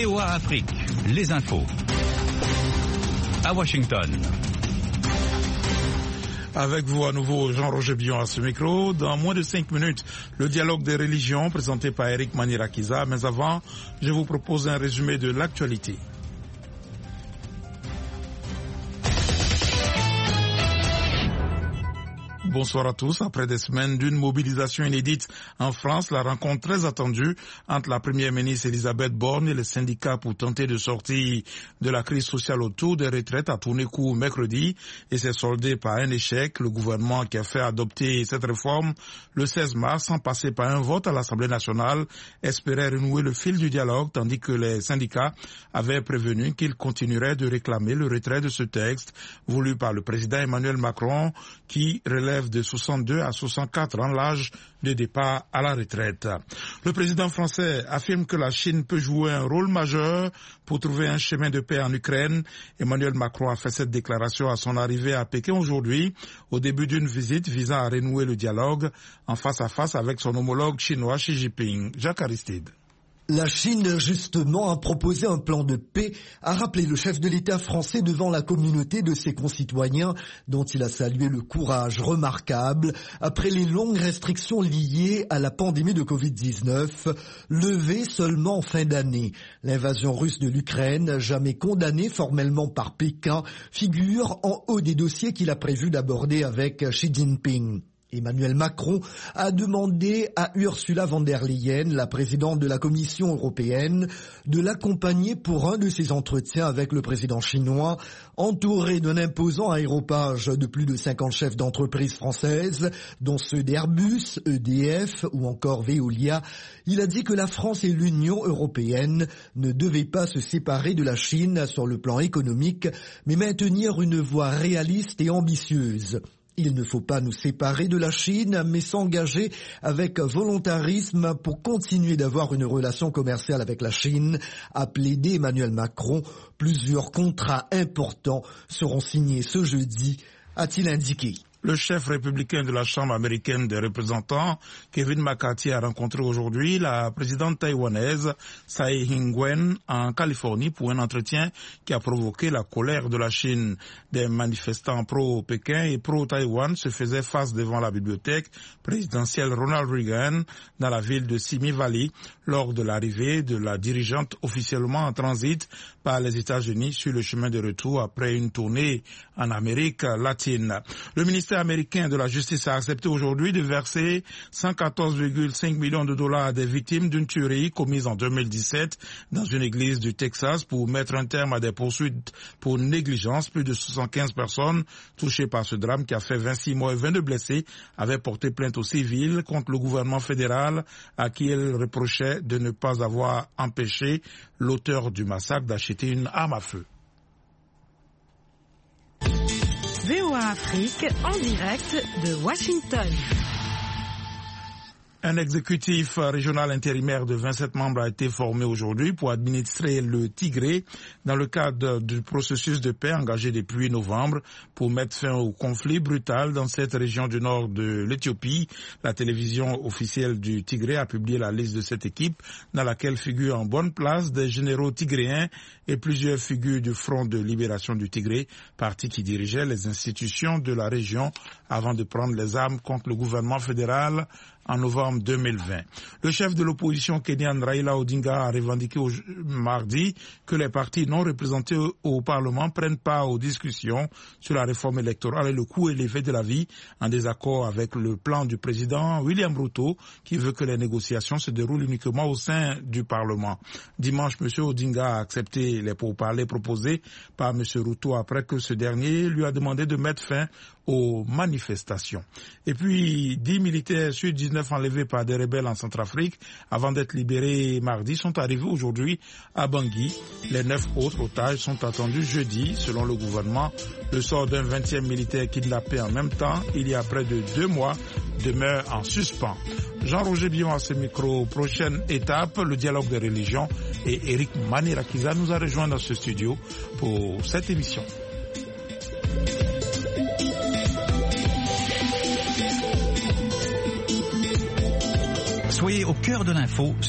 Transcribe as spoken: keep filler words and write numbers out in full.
V O A Afrique, les infos. À Washington. Avec vous à nouveau, Jean-Roger Billon à ce micro. Dans moins de cinq minutes, le dialogue des religions présenté par Eric Manirakiza. Mais avant, je vous propose un résumé de l'actualité. Bonsoir à tous. Après des semaines d'une mobilisation inédite en France, la rencontre très attendue entre la première ministre Elisabeth Borne et les syndicats pour tenter de sortir de la crise sociale autour des retraites a tourné court mercredi et s'est soldée par un échec. Le gouvernement qui a fait adopter cette réforme le seize mars sans passer par un vote à l'Assemblée nationale espérait renouer le fil du dialogue tandis que les syndicats avaient prévenu qu'ils continueraient de réclamer le retrait de ce texte voulu par le président Emmanuel Macron qui relève de soixante-deux à soixante-quatre ans l'âge de départ à la retraite. Le président français affirme que la Chine peut jouer un rôle majeur pour trouver un chemin de paix en Ukraine. Emmanuel Macron a fait cette déclaration à son arrivée à Pékin aujourd'hui, au début d'une visite visant à renouer le dialogue en face à face avec son homologue chinois Xi Jinping. Jacques Aristide. La Chine, justement, a proposé un plan de paix, a rappelé le chef de l'État français devant la communauté de ses concitoyens, dont il a salué le courage remarquable après les longues restrictions liées à la pandémie de covid dix-neuf, levées seulement en fin d'année. L'invasion russe de l'Ukraine, jamais condamnée formellement par Pékin, figure en haut des dossiers qu'il a prévu d'aborder avec Xi Jinping. Emmanuel Macron a demandé à Ursula von der Leyen, la présidente de la Commission européenne, de l'accompagner pour un de ses entretiens avec le président chinois, entouré d'un imposant aéropage de plus de cinquante chefs d'entreprise françaises, dont ceux d'Airbus, E D F ou encore Veolia. Il a dit que la France et l'Union européenne ne devaient pas se séparer de la Chine sur le plan économique, mais maintenir une voie réaliste et ambitieuse. Il ne faut pas nous séparer de la Chine, mais s'engager avec volontarisme pour continuer d'avoir une relation commerciale avec la Chine, a plaidé Emmanuel Macron. Plusieurs contrats importants seront signés ce jeudi, a-t-il indiqué. Le chef républicain de la Chambre américaine des représentants, Kevin McCarthy, a rencontré aujourd'hui la présidente taïwanaise Tsai Ing-wen en Californie pour un entretien qui a provoqué la colère de la Chine. Des manifestants pro-Pékin et pro-Taïwan se faisaient face devant la bibliothèque présidentielle Ronald Reagan dans la ville de Simi Valley lors de l'arrivée de la dirigeante officiellement en transit par les États-Unis sur le chemin de retour après une tournée en Amérique latine. Le ministère américain de la Justice a accepté aujourd'hui de verser cent quatorze virgule cinq millions de dollars à des victimes d'une tuerie commise en deux mille dix-sept dans une église du Texas pour mettre un terme à des poursuites pour négligence. Plus de soixante-quinze personnes touchées par ce drame qui a fait vingt-six morts et vingt-deux blessés avaient porté plainte au civil contre le gouvernement fédéral à qui elles reprochaient de ne pas avoir empêché l'auteur du massacre d'acheter une arme à feu. V O A Afrique en direct de Washington. Un exécutif régional intérimaire de vingt-sept membres a été formé aujourd'hui pour administrer le Tigré dans le cadre du processus de paix engagé depuis novembre pour mettre fin au conflit brutal dans cette région du nord de l'Éthiopie. La télévision officielle du Tigré a publié la liste de cette équipe dans laquelle figurent en bonne place des généraux tigréens et plusieurs figures du Front de libération du Tigré, parti qui dirigeait les institutions de la région avant de prendre les armes contre le gouvernement fédéral en novembre deux mille vingt. Le chef de l'opposition kenyane Raila Odinga a revendiqué au mardi que les partis non représentés au Parlement prennent part aux discussions sur la réforme électorale et le coût élevé de la vie, en désaccord avec le plan du président William Ruto qui veut que les négociations se déroulent uniquement au sein du Parlement. Dimanche, M. Odinga a accepté les pourparlers proposés par M. Ruto après que ce dernier lui a demandé de mettre fin aux manifestations. Et puis, dix militaires sur dix-neuf enlevés par des rebelles en Centrafrique avant d'être libérés mardi sont arrivés aujourd'hui à Bangui. Les neuf autres otages sont attendus jeudi, selon le gouvernement. Le sort d'un vingtième militaire kidnappé en même temps, il y a près de deux mois, demeure en suspens. Jean-Roger Billon à ce micro. Prochaine étape, le dialogue des religions. Et Eric Manirakiza nous a rejoint dans ce studio pour cette émission. Soyez au cœur de l'info